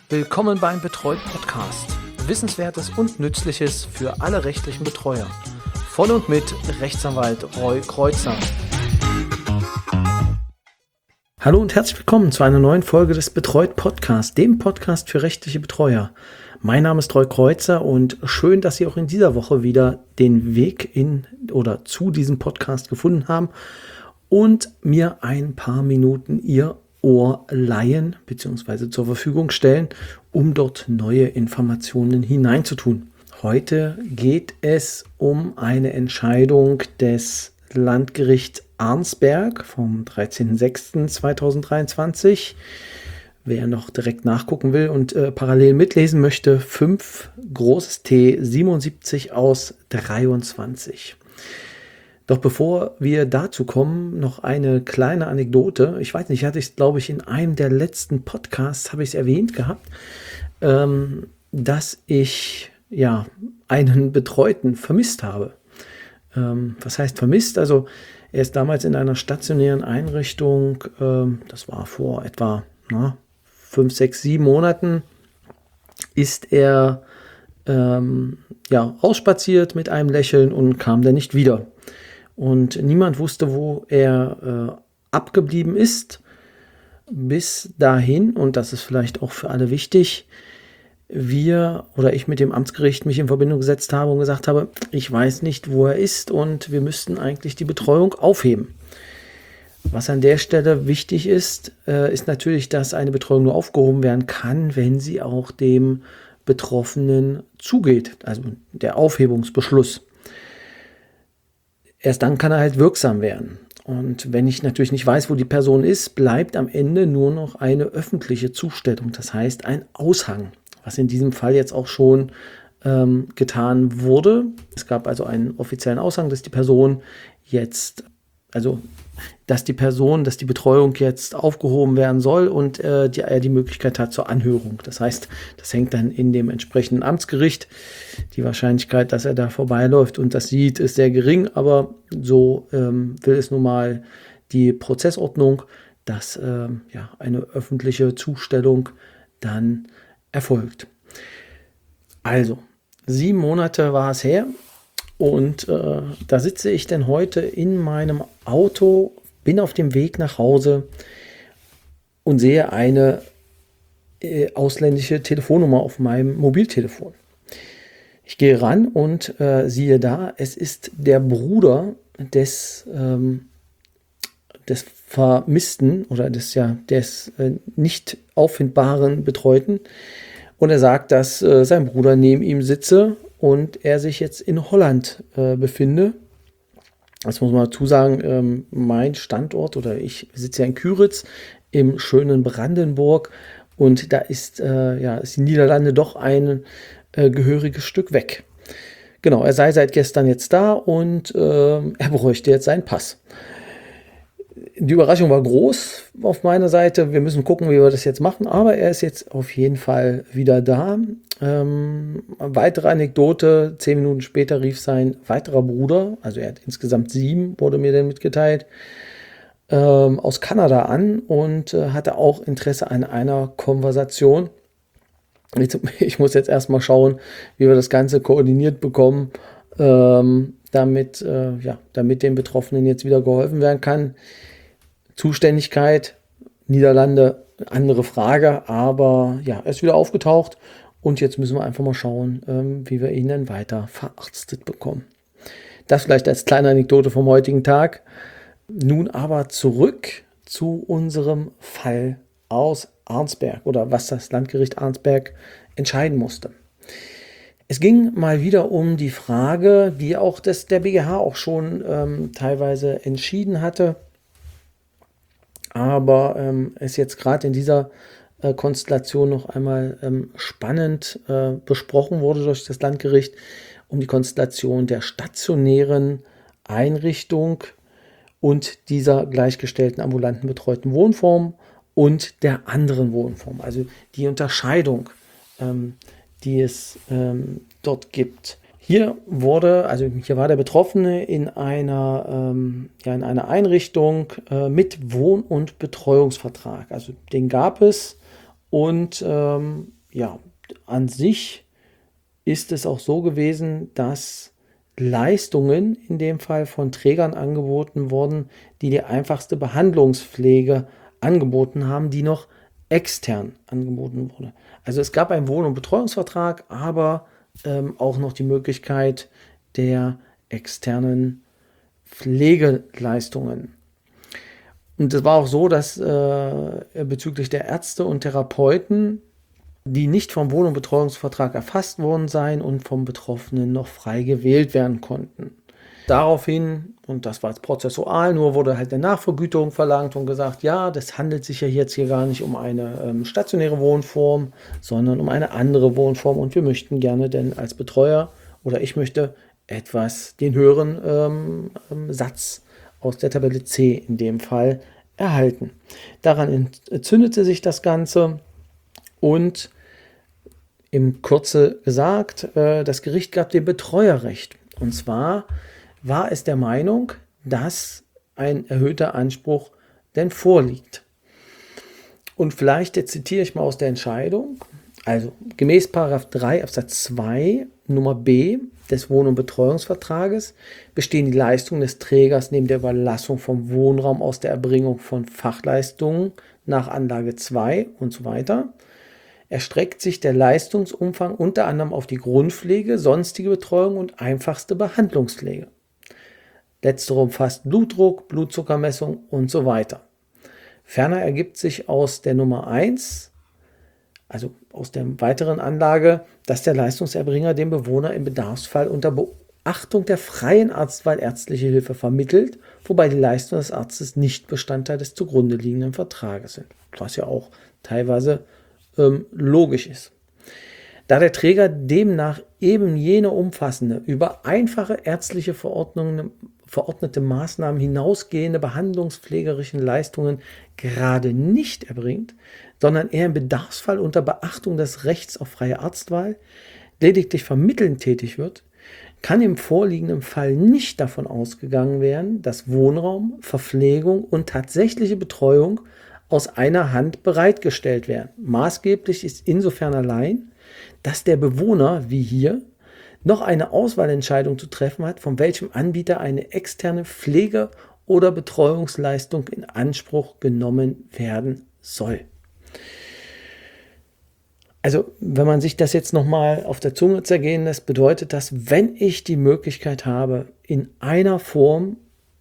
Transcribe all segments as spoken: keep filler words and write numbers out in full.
Willkommen beim Betreut Podcast. Wissenswertes und Nützliches für alle rechtlichen Betreuer. Von und mit Rechtsanwalt Roy Kreuzer. Hallo und herzlich willkommen zu einer neuen Folge des Betreut Podcasts, dem Podcast für rechtliche Betreuer. Mein Name ist Roy Kreuzer und schön, dass Sie auch in dieser Woche wieder den Weg in oder zu diesem Podcast gefunden haben und mir ein paar Minuten Ihr Ohr leihen bzw. zur Verfügung stellen, um dort neue Informationen hineinzutun. Heute geht es um eine Entscheidung des Landgerichts Arnsberg vom dreizehnten sechsten zweitausenddreiundzwanzig. Wer noch direkt nachgucken will und äh, parallel mitlesen möchte, fünf großes T siebenundsiebzig aus dreiundzwanzig. Doch bevor wir dazu kommen, noch eine kleine Anekdote. Ich weiß nicht, hatte ich es, glaube ich, in einem der letzten Podcasts, habe ich es erwähnt gehabt, ähm, dass ich ja einen Betreuten vermisst habe. Ähm, was heißt vermisst? Also er ist damals in einer stationären Einrichtung, ähm, das war vor etwa na, fünf, sechs, sieben Monaten, ist er ähm, ja, rausspaziert mit einem Lächeln und kam dann nicht wieder. Und niemand wusste, wo er äh, abgeblieben ist, bis dahin, und das ist vielleicht auch für alle wichtig, wir oder ich mit dem Amtsgericht mich in Verbindung gesetzt habe und gesagt habe, ich weiß nicht, wo er ist und wir müssten eigentlich die Betreuung aufheben. Was an der Stelle wichtig ist, äh, ist natürlich, dass eine Betreuung nur aufgehoben werden kann, wenn sie auch dem Betroffenen zugeht, also der Aufhebungsbeschluss. Erst dann kann er halt wirksam werden. Und wenn ich natürlich nicht weiß, wo die Person ist, bleibt am Ende nur noch eine öffentliche Zustellung, das heißt ein Aushang, was in diesem Fall jetzt auch schon ähm, getan wurde. Es gab also einen offiziellen Aushang, dass die Person jetzt, also dass die Person, dass die Betreuung jetzt aufgehoben werden soll und äh, die, er die Möglichkeit hat zur Anhörung. Das heißt, das hängt dann in dem entsprechenden Amtsgericht. Die Wahrscheinlichkeit, dass er da vorbeiläuft und das sieht, ist sehr gering, aber so ähm, will es nun mal die Prozessordnung, dass ähm, ja, eine öffentliche Zustellung dann erfolgt. Also, sieben Monate war es her. Und äh, da sitze ich denn heute in meinem Auto, bin auf dem Weg nach Hause und sehe eine äh, ausländische Telefonnummer auf meinem Mobiltelefon. Ich gehe ran und äh, siehe da, es ist der Bruder des, ähm, des Vermissten oder des, ja, des äh, nicht auffindbaren Betreuten. Und er sagt, dass äh, sein Bruder neben ihm sitze und er sich jetzt in Holland äh, befinde. Das muss man dazu sagen, ähm, mein Standort oder ich sitze ja in Küritz im schönen Brandenburg und da ist, äh, ja, ist die Niederlande doch ein äh, gehöriges Stück weg. Genau, er sei seit gestern jetzt da und äh, er bräuchte jetzt seinen Pass. Die Überraschung war groß auf meiner Seite. Wir müssen gucken, wie wir das jetzt machen. Aber er ist jetzt auf jeden Fall wieder da. Ähm, weitere Anekdote. Zehn Minuten später rief sein weiterer Bruder, also er hat insgesamt sieben, wurde mir dann mitgeteilt, ähm, aus Kanada an und äh, hatte auch Interesse an einer Konversation. Ich, ich muss jetzt erstmal schauen, wie wir das Ganze koordiniert bekommen, ähm, damit, äh, ja, damit den Betroffenen jetzt wieder geholfen werden kann. Zuständigkeit, Niederlande, andere Frage, aber ja, er ist wieder aufgetaucht und jetzt müssen wir einfach mal schauen, ähm, wie wir ihn dann weiter verarztet bekommen. Das vielleicht als kleine Anekdote vom heutigen Tag. Nun aber zurück zu unserem Fall aus Arnsberg oder was das Landgericht Arnsberg entscheiden musste. Es ging mal wieder um die Frage, die auch das, der B G H auch schon ähm, teilweise entschieden hatte, aber ähm, es jetzt gerade in dieser äh, Konstellation noch einmal ähm, spannend äh, besprochen wurde durch das Landgericht, um die Konstellation der stationären Einrichtung und dieser gleichgestellten ambulanten betreuten Wohnform und der anderen Wohnform. Also die Unterscheidung, ähm, die es ähm, dort gibt. Hier wurde, also hier war der Betroffene in einer, ähm, ja, in einer Einrichtung äh, mit Wohn- und Betreuungsvertrag. Also den gab es und ähm, ja, an sich ist es auch so gewesen, dass Leistungen in dem Fall von Trägern angeboten wurden, die die einfachste Behandlungspflege angeboten haben, die noch extern angeboten wurde. Also es gab einen Wohn- und Betreuungsvertrag, aber ähm, auch noch die Möglichkeit der externen Pflegeleistungen. Und es war auch so, dass äh, bezüglich der Ärzte und Therapeuten, die nicht vom Wohn- und Betreuungsvertrag erfasst worden seien und vom Betroffenen noch frei gewählt werden konnten. Daraufhin, und das war jetzt prozessual, nur wurde halt eine Nachvergütung verlangt und gesagt, ja, das handelt sich ja jetzt hier gar nicht um eine ähm, stationäre Wohnform, sondern um eine andere Wohnform und wir möchten gerne denn als Betreuer oder ich möchte etwas den höheren ähm, ähm, Satz aus der Tabelle C in dem Fall erhalten. Daran entzündete sich das Ganze und im Kürze gesagt, äh, das Gericht gab dem Betreuer Recht. Und zwar war es der Meinung, dass ein erhöhter Anspruch denn vorliegt. Und vielleicht jetzt zitiere ich mal aus der Entscheidung. Also gemäß Paragraph drei Absatz zwei Nummer B des Wohn- und Betreuungsvertrages bestehen die Leistungen des Trägers neben der Überlassung vom Wohnraum aus der Erbringung von Fachleistungen nach Anlage zwei und so weiter. Erstreckt sich der Leistungsumfang unter anderem auf die Grundpflege, sonstige Betreuung und einfachste Behandlungspflege. Letztere umfasst Blutdruck, Blutzuckermessung und so weiter. Ferner ergibt sich aus der Nummer eins, also aus der weiteren Anlage, dass der Leistungserbringer dem Bewohner im Bedarfsfall unter Beachtung der freien Arztwahl ärztliche Hilfe vermittelt, wobei die Leistungen des Arztes nicht Bestandteil des zugrunde liegenden Vertrages sind, was ja auch teilweise ähm, logisch ist. Da der Träger demnach eben jene umfassende, über einfache ärztliche Verordnungen verordnete Maßnahmen hinausgehende behandlungspflegerischen Leistungen gerade nicht erbringt, sondern eher im Bedarfsfall unter Beachtung des Rechts auf freie Arztwahl lediglich vermittelnd tätig wird, kann im vorliegenden Fall nicht davon ausgegangen werden, dass Wohnraum, Verpflegung und tatsächliche Betreuung aus einer Hand bereitgestellt werden. Maßgeblich ist insofern allein, dass der Bewohner, wie hier, noch eine Auswahlentscheidung zu treffen hat, von welchem Anbieter eine externe Pflege- oder Betreuungsleistung in Anspruch genommen werden soll. Also, wenn man sich das jetzt nochmal auf der Zunge zergehen lässt, bedeutet das, wenn ich die Möglichkeit habe, in einer Form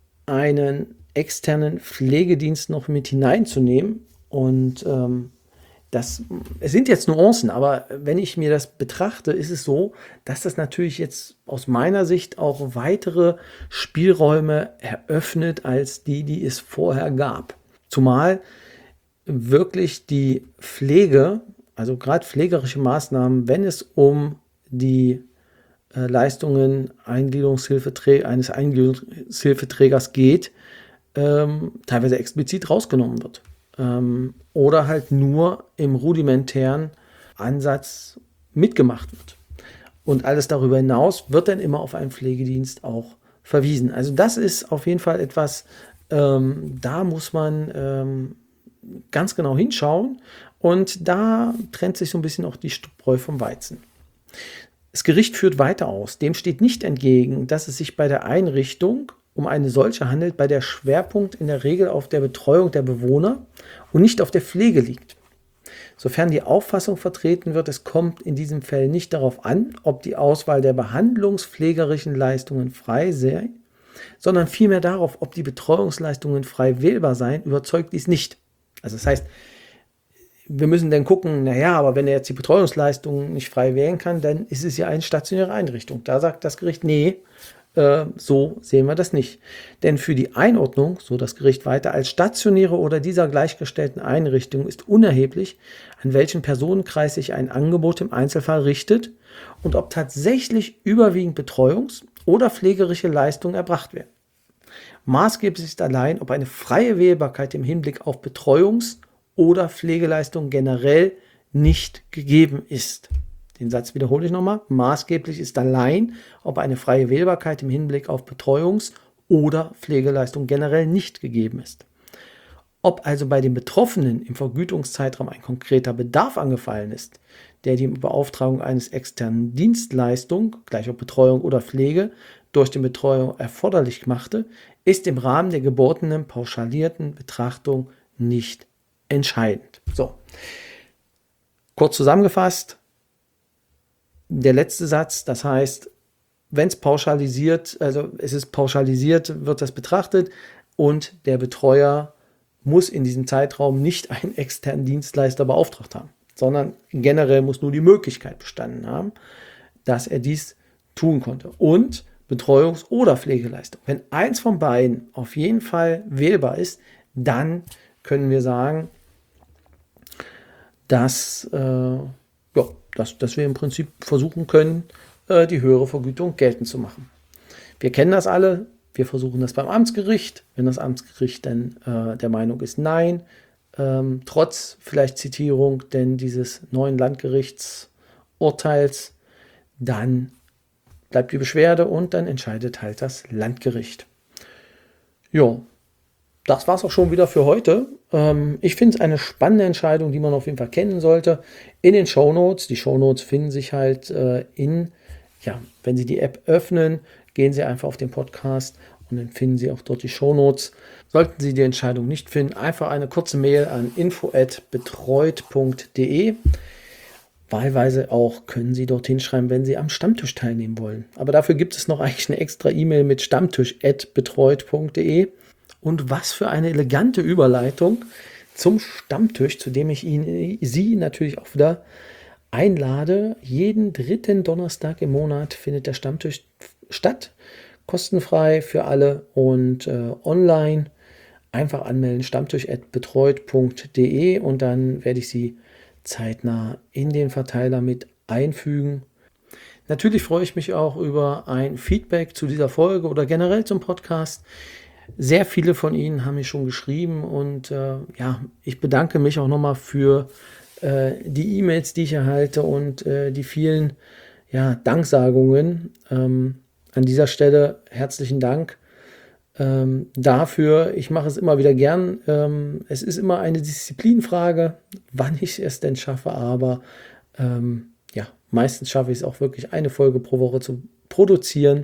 einen externen Pflegedienst noch mit hineinzunehmen und ähm, Das, es sind jetzt Nuancen, aber wenn ich mir das betrachte, ist es so, dass das natürlich jetzt aus meiner Sicht auch weitere Spielräume eröffnet als die, die es vorher gab. Zumal wirklich die Pflege, also gerade pflegerische Maßnahmen, wenn es um die äh, Leistungen Eingliederungshilfeträ- eines Eingliederungshilfeträgers geht, ähm, teilweise explizit rausgenommen wird. Oder halt nur im rudimentären Ansatz mitgemacht wird. Und alles darüber hinaus wird dann immer auf einen Pflegedienst auch verwiesen. Also das ist auf jeden Fall etwas, ähm, da muss man ähm, ganz genau hinschauen und da trennt sich so ein bisschen auch die Spreu vom Weizen. Das Gericht führt weiter aus. Dem steht nicht entgegen, dass es sich bei der Einrichtung um eine solche handelt, bei der Schwerpunkt in der Regel auf der Betreuung der Bewohner und nicht auf der Pflege liegt. Sofern die Auffassung vertreten wird, es kommt in diesem Fall nicht darauf an, ob die Auswahl der behandlungspflegerischen Leistungen frei sei, sondern vielmehr darauf, ob die Betreuungsleistungen frei wählbar seien, überzeugt dies nicht. Also das heißt, wir müssen dann gucken, naja, aber wenn er jetzt die Betreuungsleistungen nicht frei wählen kann, dann ist es ja eine stationäre Einrichtung. Da sagt das Gericht, nee, so sehen wir das nicht. Denn für die Einordnung, so das Gericht weiter, als stationäre oder dieser gleichgestellten Einrichtung ist unerheblich, an welchen Personenkreis sich ein Angebot im Einzelfall richtet und ob tatsächlich überwiegend Betreuungs- oder pflegerische Leistungen erbracht werden. Maßgeblich ist allein, ob eine freie Wählbarkeit im Hinblick auf Betreuungs- oder Pflegeleistungen generell nicht gegeben ist. Den Satz wiederhole ich nochmal. Maßgeblich ist allein, ob eine freie Wählbarkeit im Hinblick auf Betreuungs- oder Pflegeleistung generell nicht gegeben ist. Ob also bei den Betroffenen im Vergütungszeitraum ein konkreter Bedarf angefallen ist, der die Beauftragung eines externen Dienstleistung, gleich ob Betreuung oder Pflege, durch die Betreuung erforderlich machte, ist im Rahmen der gebotenen pauschalierten Betrachtung nicht entscheidend. So, kurz zusammengefasst, der letzte Satz, das heißt, wenn es pauschalisiert, also es ist pauschalisiert, wird das betrachtet und der Betreuer muss in diesem Zeitraum nicht einen externen Dienstleister beauftragt haben, sondern generell muss nur die Möglichkeit bestanden haben, dass er dies tun konnte. Und Betreuungs- oder Pflegeleistung. Wenn eins von beiden auf jeden Fall wählbar ist, dann können wir sagen, dass, äh, ja, dass, dass wir im Prinzip versuchen können, äh, die höhere Vergütung geltend zu machen. Wir kennen das alle. Wir versuchen das beim Amtsgericht. Wenn das Amtsgericht dann äh, der Meinung ist, nein, ähm, trotz vielleicht Zitierung denn dieses neuen Landgerichtsurteils, dann bleibt die Beschwerde und dann entscheidet halt das Landgericht. Jo, das war es auch schon wieder für heute. Ähm, ich finde es eine spannende Entscheidung, die man auf jeden Fall kennen sollte. In den Shownotes, die Shownotes finden sich halt äh, in, ja, wenn Sie die App öffnen, gehen Sie einfach auf den Podcast und dann finden Sie auch dort die Shownotes. Sollten Sie die Entscheidung nicht finden, einfach eine kurze Mail an info at betreut punkt de. Wahlweise auch können Sie dorthin schreiben, wenn Sie am Stammtisch teilnehmen wollen. Aber dafür gibt es noch eigentlich eine extra E-Mail mit stammtisch at betreut punkt de. Und was für eine elegante Überleitung zum Stammtisch, zu dem ich Ihnen, Sie natürlich auch wieder einlade. Jeden dritten Donnerstag im Monat findet der Stammtisch statt. Kostenfrei für alle und äh, online. Einfach anmelden, stammtisch at betreut punkt de und dann werde ich Sie zeitnah in den Verteiler mit einfügen. Natürlich freue ich mich auch über ein Feedback zu dieser Folge oder generell zum Podcast. Sehr viele von Ihnen haben mir schon geschrieben und äh, ja, ich bedanke mich auch nochmal für äh, die E-Mails, die ich erhalte und äh, die vielen ja, Danksagungen. Ähm, an dieser Stelle herzlichen Dank ähm, dafür. Ich mache es immer wieder gern. Ähm, es ist immer eine Disziplinfrage, wann ich es denn schaffe, aber ähm, ja, meistens schaffe ich es auch wirklich, eine Folge pro Woche zu produzieren.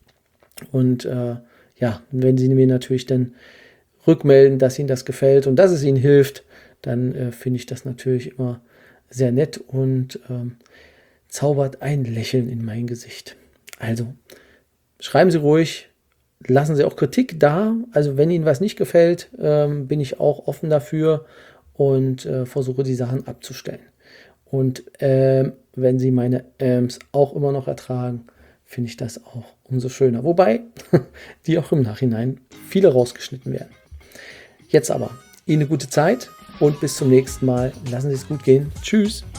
Und äh, ja, wenn Sie mir natürlich dann rückmelden, dass Ihnen das gefällt und dass es Ihnen hilft, dann äh, finde ich das natürlich immer sehr nett und ähm, zaubert ein Lächeln in mein Gesicht. Also, schreiben Sie ruhig, lassen Sie auch Kritik da. Also, wenn Ihnen was nicht gefällt, ähm, bin ich auch offen dafür und äh, versuche, die Sachen abzustellen. Und ähm, wenn Sie meine Äms auch immer noch ertragen, finde ich das auch umso schöner. Wobei, die auch im Nachhinein viele rausgeschnitten werden. Jetzt aber, Ihnen eine gute Zeit und bis zum nächsten Mal. Lassen Sie es gut gehen. Tschüss.